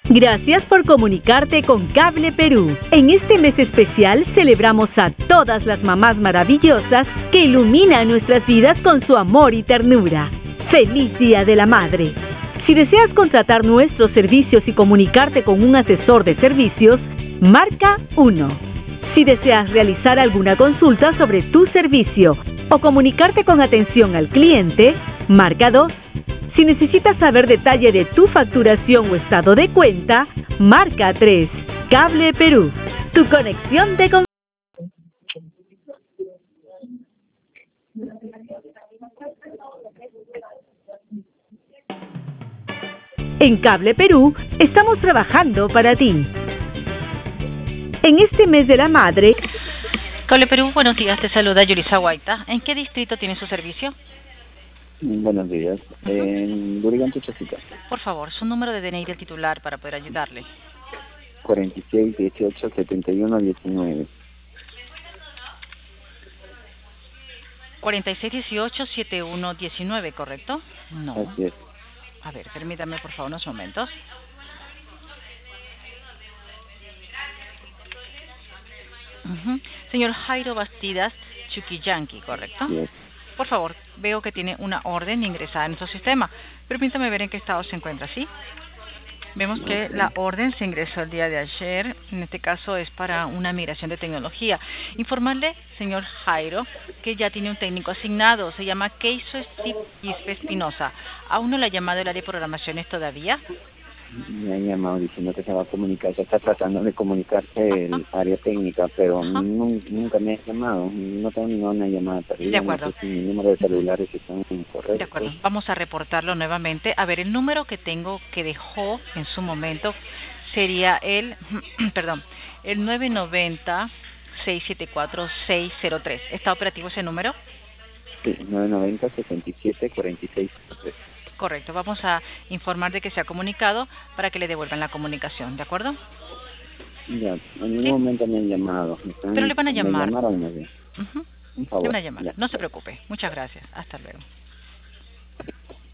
Gracias por comunicarte con Cable Perú. En este mes especial celebramos a todas las mamás maravillosas que iluminan nuestras vidas con su amor y ternura. ¡Feliz Día de la Madre! Si deseas contratar nuestros servicios y comunicarte con un asesor de servicios, marca 1. Si deseas realizar alguna consulta sobre tu servicio o comunicarte con atención al cliente, marca 2. Si necesitas saber detalle de tu facturación o estado de cuenta, marca 3. Cable Perú, tu conexión de confianza. En Cable Perú estamos trabajando para ti. En este mes de la madre... Cable Perú, buenos días, te saluda Yulisa Guaita. ¿En qué distrito tiene su servicio? Buenos días. En Lurigancho, Chosica. Por favor, su número de DNI del titular para poder ayudarle. 46 18 71 19. 46 18 71 19, ¿correcto? No. Así es. A ver, permítame por favor unos momentos. Señor Jairo Bastidas Chuquillanqui, ¿correcto? Yes. Por favor, veo que tiene una orden ingresada en nuestro sistema. Permítame ver en qué estado se encuentra, ¿sí? Vemos que la orden se ingresó el día de ayer. En este caso es para una migración de tecnología. Informarle, señor Jairo, que ya tiene un técnico asignado. Se llama Keiso Steve Ispe Espinosa. ¿Aún no le ha llamado el área de programaciones todavía? Me han llamado diciendo que se va a comunicar. Se está tratando de comunicarse el área técnica, pero nunca me ha llamado. No tengo ninguna llamada perdida. De acuerdo. No sé si mi número de celulares está incorrecto. De acuerdo. Vamos a reportarlo nuevamente. A ver, el número que tengo que dejó en su momento sería el, perdón, el 990-674-603. ¿Está operativo ese número? Sí, 990-67-46. Correcto, vamos a informar de que se ha comunicado para que le devuelvan la comunicación, ¿de acuerdo? Ya, en ningún momento me han llamado. Pero le van a llamar. Me llamaron, ¿no? Un favor. Le van a llamar, ya. no se preocupe. Muchas gracias, hasta luego.